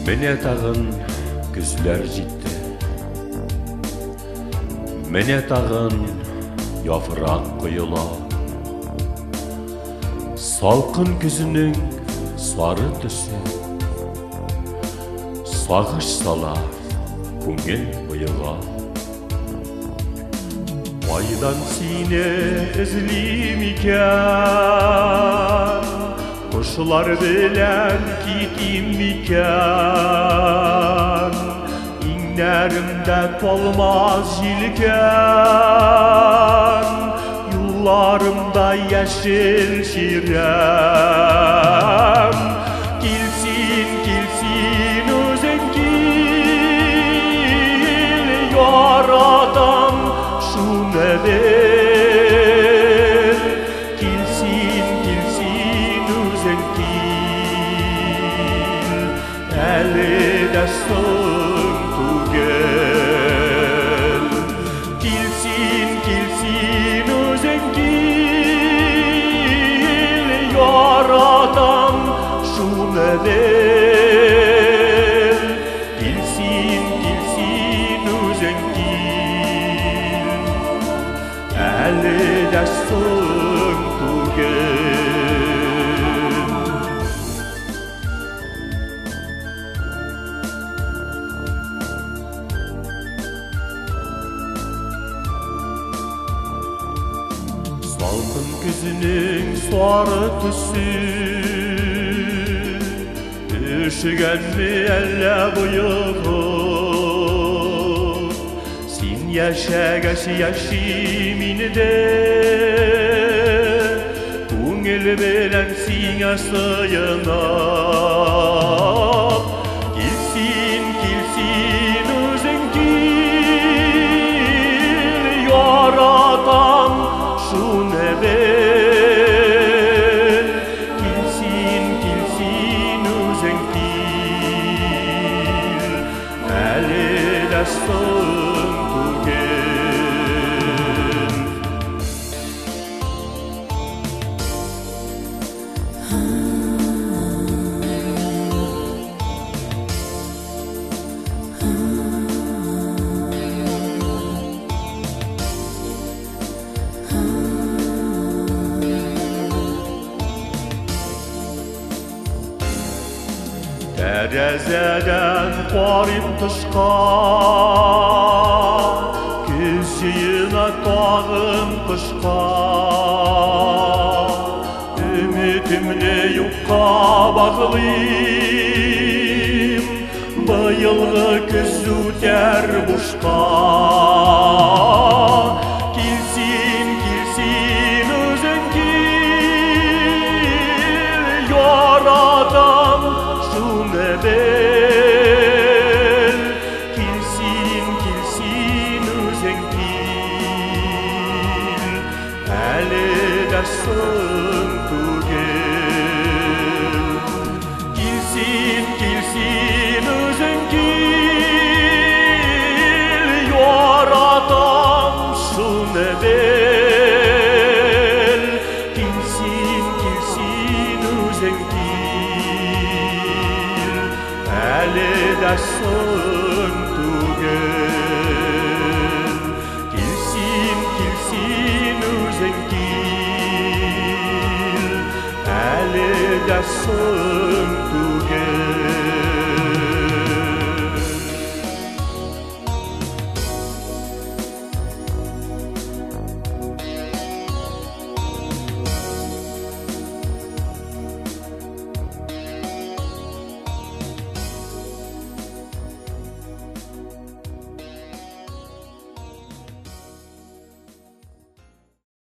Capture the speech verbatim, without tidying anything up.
Mene tagın güzler җитте. Mene tagın яфрак коела. Салкын күзінің сары төсе. Сагыш сала күңел буйга. Майдан сине эзлим икән. Кушлар белән китим икән. Иңнәремдә толмас җилкән. Юлларымда яшел чирәм. Килсин, килсин үзең кил. Яратам шуны бел. Килсин, килсин үзең кил. Әле дә соң түгел. Килсин, килсин үзең кил. Яратам шуны бел. Килсин, килсин үзең кил. Әле дә соң түгел. Салкын күзінің сары төсі Өшігәнме әллә бұйығы Син яшәгәч яшим инде Күңел белән сиңа сыйынып Килсин, килсин үзең кил Яратам шуны бел. Килсин, килсин үзең кил. Әле дә соң түгел. Тәрәзәдән карыйм тышка Көз җыена тагын кышка Өметемне юкка баглыйм Быелгы көз үтәр бушка Килсин, килсин үзең кил Яратам шуны бел. Килсин, килсин үзең кил. Әле дә соң түгел. Килсин, килсин үзең кил. Яратам шуны бел. Килсин, килсин үзең кил. Әле дә соң